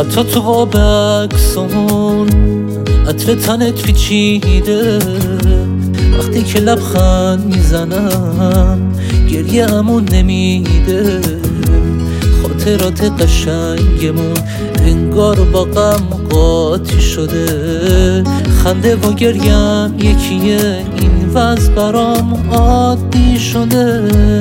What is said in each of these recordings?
حتی تو آب عکسامون عطر تنت پیچیده. وقتی که لبخند میزنم گریه امون نمیده. خاطرات قشنگمون انگار با غم قاطی شده. خنده و گریم یکیه، این وضع برام عادی شده.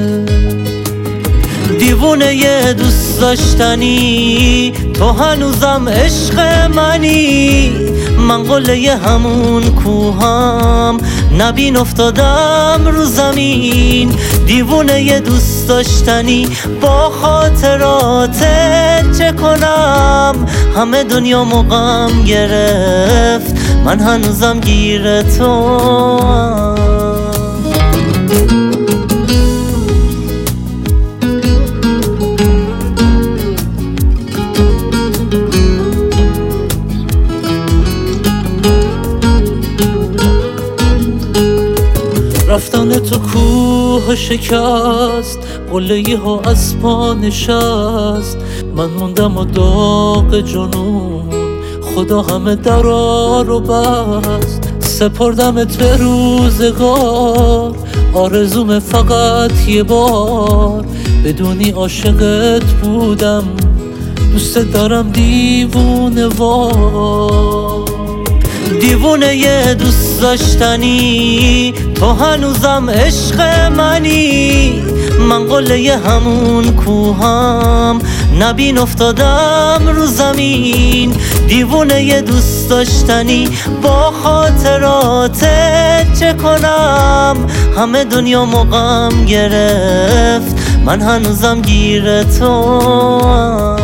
دیوونه یه دوست داشتنی، تو هنوزم عشق منی. من قله همون کوهم، نبین افتادم رو زمین. دیوونه یه دوست داشتنی، با خاطراتت چه کنم؟ همه دنیا غم گرفت، من هنوزم گیر توام. رفتن تو کوه شکست، قله‌ای ها از پا نشست. من موندم و داغ جنون، خدا همه درا رو بست. سپردمت به روزگار، آرزوم فقط یه بار بدونی عاشقت بودم. دوست دارم دیوونه وار. دیوونه یه دوست داشتنی، تو هنوزم عشق منی. من قله همون کوهم، نبین افتادم رو زمین. دیوونه یه دوست داشتنی، با خاطراتت چه کنم؟ همه دنیا غم گرفت، من هنوزم گیر توام.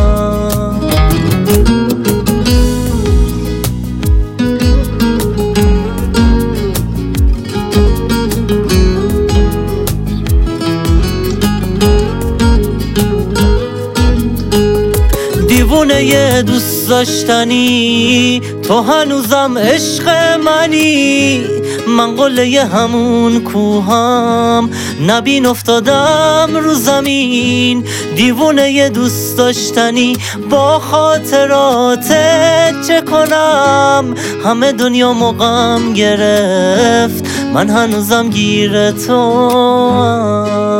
دیوونه یه دوست داشتنی، تو هنوزم عشق منی. من قله همون کوهم، نبین افتادم رو زمین. دیوونه یه دوست داشتنی، با خاطراتت چه کنم؟ همه دنیا غم گرفت، من هنوزم گیر توام.